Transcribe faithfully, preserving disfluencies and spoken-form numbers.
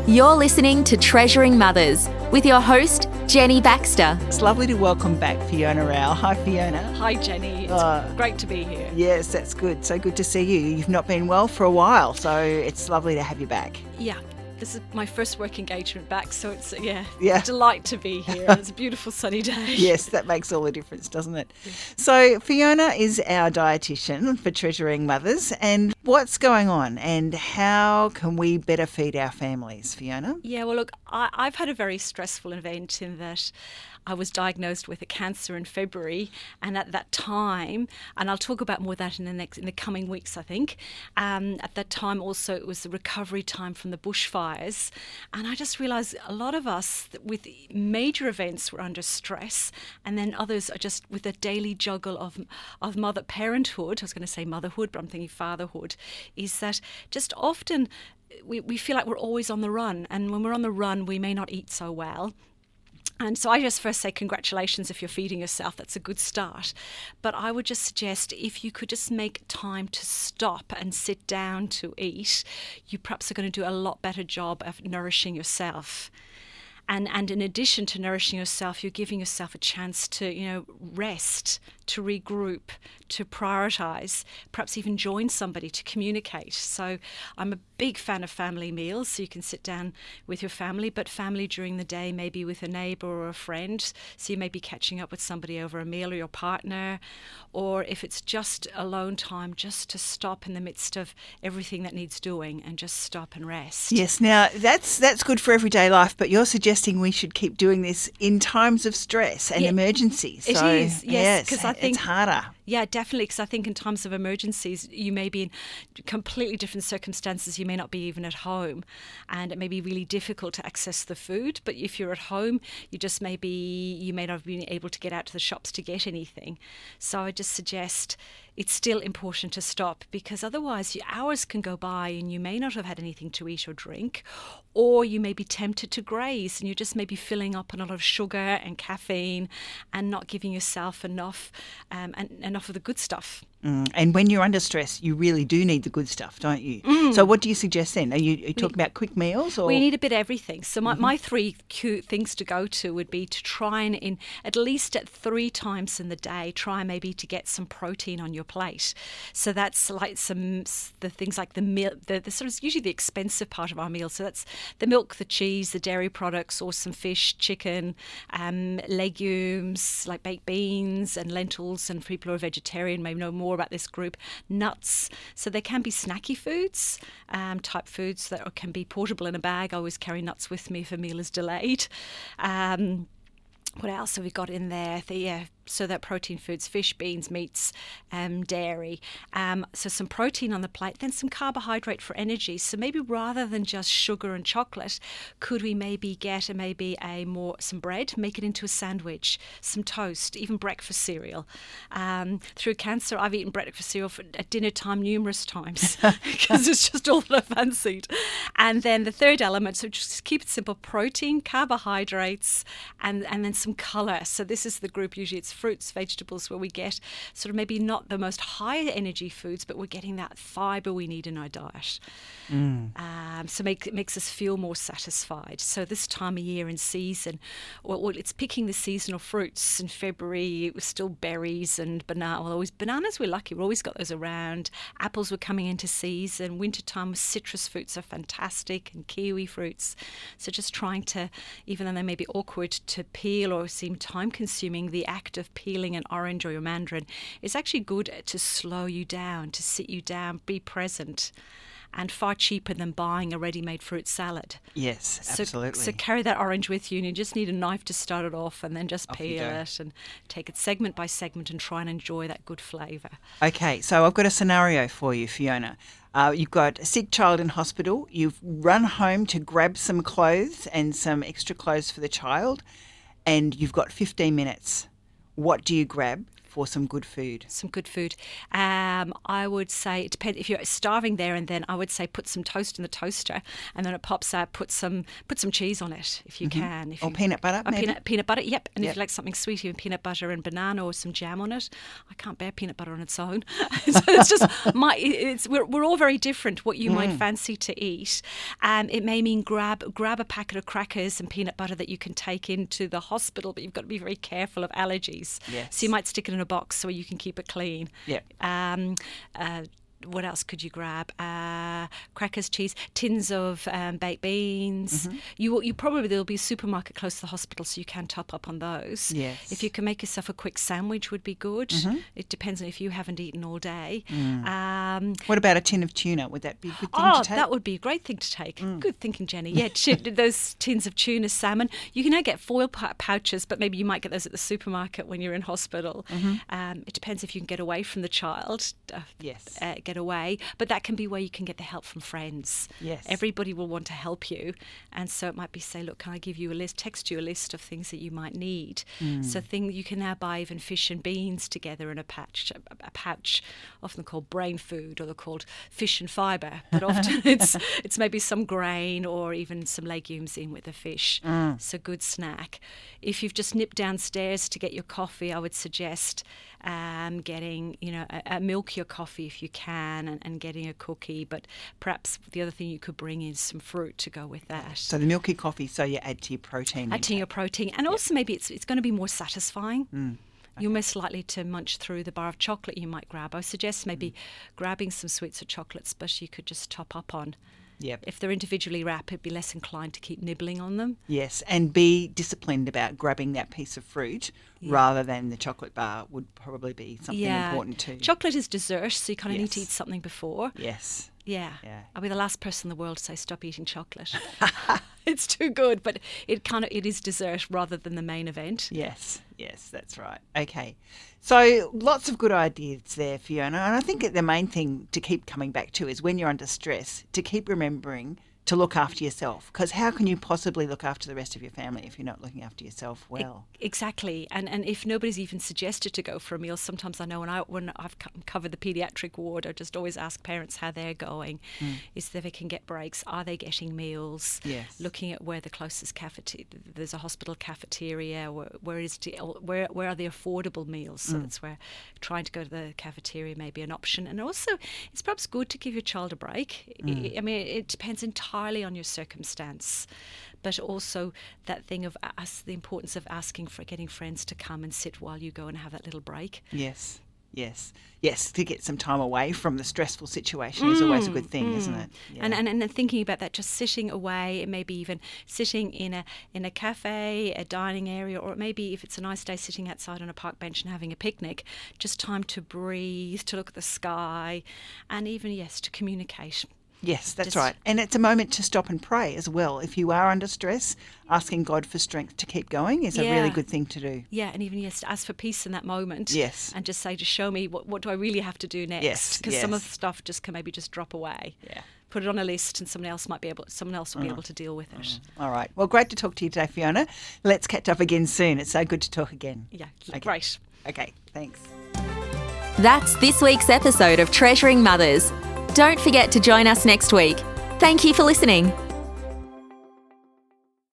You're listening to Treasuring Mothers with your host, Jenny Baxter. It's lovely to welcome back Fiona Rao. Hi, Fiona. Hi, Jenny. It's Uh, great to be here. Yes, that's good. So good to see you. You've not been well for a while, so it's lovely to have you back. Yeah, this is my first work engagement back, so it's yeah, Yeah. a delight to be here. It's a beautiful sunny day. Yes, that makes all the difference, doesn't it? So Fiona is our dietitian for Treasuring Mothers. And what's going on and how can we better feed our families, Fiona? Yeah, well, look, I, I've had a very stressful event in that I was diagnosed with a cancer in February, and at that time, and I'll talk about more of that in the next in the coming weeks, I think. Um, at that time, also, it was the recovery time from the bushfires, and I just realised a lot of us with major events were under stress, and then others are just with a daily juggle of of mother parenthood. I was going to say motherhood, but I'm thinking fatherhood. Is that just often we we feel like we're always on the run, and when we're on the run, we may not eat so well. And so I just first say congratulations if you're feeding yourself. That's a good start. But I would just suggest if you could just make time to stop and sit down to eat, you perhaps are going to do a lot better job of nourishing yourself. And and in addition to nourishing yourself, you're giving yourself a chance to, you know, rest, to regroup, to prioritise, perhaps even join somebody to communicate. So I'm a big fan of family meals, so you can sit down with your family, but family during the day, maybe with a neighbour or a friend. So you may be catching up with somebody over a meal or your partner, or if it's just alone time, just to stop in the midst of everything that needs doing and just stop and rest. Yes, now that's that's good for everyday life, but you're suggesting we should keep doing this in times of stress and Yeah, emergencies. it so, is, yes, 'cause I think- it's harder. Yeah, definitely, because I think in times of emergencies, you may be in completely different circumstances. You may not be even at home, and it may be really difficult to access the food. But if you're at home, you just may be, you may not have been able to get out to the shops to get anything. So I just suggest it's still important to stop, because otherwise your hours can go by and you may not have had anything to eat or drink, or you may be tempted to graze and you just may be filling up on a lot of sugar and caffeine and not giving yourself enough um, and enough of the good stuff. Mm. And when you're under stress, you really do need the good stuff, don't you? Mm. So what do you suggest then? Are you, are you talking about quick meals? Or? We need a bit of everything. So my, mm-hmm. my three cute things to go to would be to try and, in at least at three times in the day, try maybe to get some protein on your plate. So that's like some the things like the milk, the, the sort of usually the expensive part of our meal. So that's the milk, the cheese, the dairy products, or some fish, chicken, um, legumes like baked beans and lentils. And for people who are vegetarian may know more about this group, nuts. So they can be snacky foods, um, type foods that can be portable in a bag. I always carry nuts with me if a meal is delayed. Um, what else have we got in there? The, yeah, so that protein foods, fish, beans, meats, um, dairy. Um, so some protein on the plate, then some carbohydrate for energy. So maybe rather than just sugar and chocolate, could we maybe get a, maybe a more some bread, make it into a sandwich, some toast, even breakfast cereal. Um, through cancer, I've eaten breakfast cereal for, at dinner time numerous times because it's just all that I fancied. And then the third element, so just keep it simple: protein, carbohydrates, and and then some colour. So this is the group. Usually it's fruits, vegetables, where we get sort of maybe not the most high energy foods, but we're getting that fibre we need in our diet. Mm. Um, so make, it makes us feel more satisfied. So this time of year and season, well, well, it's picking the seasonal fruits. In February, it was still berries and banana. Well, always bananas. We're lucky. We've always got those around. Apples were coming into season. Wintertime, citrus fruits are fantastic, and kiwi fruits. So just trying to, even though they may be awkward to peel or seem time-consuming, the act of peeling an orange or your mandarin is actually good to slow you down, to sit you down, be present, and far cheaper than buying a ready-made fruit salad. Yes, so, absolutely. So carry that orange with you, and you just need a knife to start it off, and then just Off peel it and take it segment by segment and try and enjoy that good flavour. Okay, so I've got a scenario for you, Fiona. Uh, you've got a sick child in hospital. You've run home to grab some clothes and some extra clothes for the child, and you've got fifteen minutes. What do you grab for some good food? Some good food. Um, I would say it depends. If you're starving there and then, I would say put some toast in the toaster, and then it pops out. Put some put some cheese on it if you mm-hmm. can. If or you, peanut butter, or maybe? Peanut, peanut butter, yep. And yep. if you like something sweet, even peanut butter and banana or some jam on it. I can't bear peanut butter on its own. So it's just my. It's we're we're all very different. What you mm. might fancy to eat. Um, it may mean grab grab a packet of crackers and peanut butter that you can take into the hospital, but you've got to be very careful of allergies. Yes. So you might stick it in a box so you can keep it clean. Yeah. Um, uh, what else could you grab? Uh, crackers, cheese, tins of um, baked beans. Mm-hmm. You you probably there'll be a supermarket close to the hospital, so you can top up on those. Yes. If you can make yourself a quick sandwich, would be good. Mm-hmm. It depends on if you haven't eaten all day. Mm. Um, what about a tin of tuna? Would that be a good thing oh, to take? that would be a great thing to take. Mm. Good thinking, Jenny. Yeah, those tins of tuna, salmon. You can now get foil pouches, but maybe you might get those at the supermarket when you're in hospital. Mm-hmm. Um, it depends if you can get away from the child. Uh, yes. Uh, get away, but that can be where you can get the help from friends. Yes. Everybody will want to help you, and so it might be say, look, can I give you a list, text you a list of things that you might need. Mm. So thing you can now buy even fish and beans together in a pouch, a, a pouch, often called brain food, or they're called fish and fibre, but often it's it's maybe some grain or even some legumes in with the fish. Mm. So good snack. If you've just nipped downstairs to get your coffee, I would suggest um, getting, you know, a, a milk your coffee if you can, and, and getting a cookie. But perhaps the other thing you could bring is some fruit to go with that. So the milky coffee, so you add to your protein. Add to your protein, and yep. also maybe it's it's going to be more satisfying. Mm. Okay. You're most likely to munch through the bar of chocolate you might grab. I suggest maybe mm. grabbing some sweets or chocolates, but you could just top up on. Yep. If they're individually wrapped, it'd be less inclined to keep nibbling on them. Yes, and be disciplined about grabbing that piece of fruit yeah. rather than the chocolate bar would probably be something yeah. important too. Chocolate is dessert, so you kind of yes. need to eat something before. Yes. Yeah. yeah. I'll be the last person in the world to say stop eating chocolate. It's too good, but it kind of it is dessert rather than the main event. Yes, yes, that's right. Okay. So lots of good ideas there, Fiona. And I think the main thing to keep coming back to is when you're under stress, to keep remembering to look after yourself, because how can you possibly look after the rest of your family if you're not looking after yourself well? Exactly, and and if nobody's even suggested to go for a meal, sometimes I know when I when I've covered the paediatric ward, I just always ask parents how they're going, mm. is that they can get breaks, are they getting meals? Yes. Looking at where the closest cafeteria, there's a hospital cafeteria, where where is the, where where are the affordable meals? So mm. that's where trying to go to the cafeteria may be an option, and also it's perhaps good to give your child a break. Mm. I mean, it depends entirely on your circumstance, but also that thing of us, the importance of asking for getting friends to come and sit while you go and have that little break. Yes, yes, yes. To get some time away from the stressful situation mm, is always a good thing, mm. isn't it? Yeah. And, and and thinking about that, just sitting away, it may be even sitting in a in a cafe, a dining area, or maybe if it's a nice day, sitting outside on a park bench and having a picnic. Just time to breathe, to look at the sky, and even yes, to communicate. Yes, that's Just, right. And it's a moment to stop and pray as well. If you are under stress, asking God for strength to keep going is yeah. a really good thing to do. Yeah, and even, yes, to ask for peace in that moment. Yes. And just say, just show me, what, what do I really have to do next? Yes, Because yes. some of the stuff just can maybe just drop away. Yeah. Put it on a list and someone else might be able, someone else will mm. be able to deal with it. Mm. All right. Well, great to talk to you today, Fiona. Let's catch up again soon. It's so good to talk again. Yeah, okay. great. Okay, thanks. That's this week's episode of Treasuring Mothers. Don't forget to join us next week. Thank you for listening.